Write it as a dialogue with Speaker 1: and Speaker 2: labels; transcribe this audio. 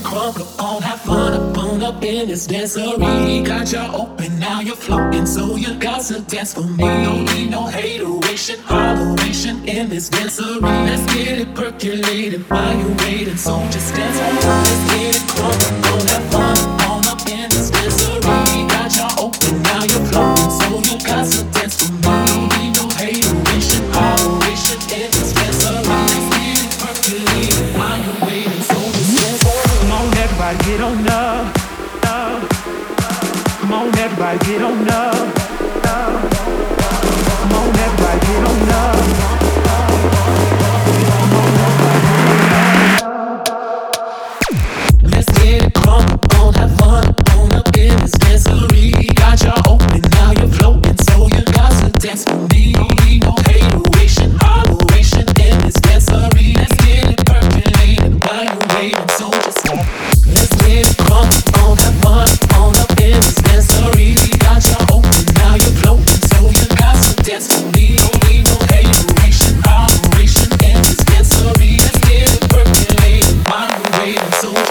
Speaker 1: crunk on, have fun up in this dancery. Got you open, now you're floating, so you got to dance for me. Don't need no hateration, holleration in this dancery. Let's get it percolated while you're waiting, so just dance on. Let's get it crunk on, have fun up in this dancery. Got you open, now you're floating, so you got to dance for me. Don't need no hateration, holleration in this dancery. Let's get it percolated while you're waiting, so just dance on. Come on, everybody, get on up. Come on, everybody, get on up. Come on, everybody, get on up. Come on, everybody, get on up. Let's get it crunk on, have fun on up in this dancery. Got you open, now you're floating, so you got to dance for me. Don't need no hateration, holleration in this dancery. Let's get it percolated while you're waiting, so just let's get it crunk on, have fun on up in this dancery. Got you open, now you're floating, so you got to dance for me. Don't need no hateration, holleration in this dancery. Let's get it percolated while you're waiting, so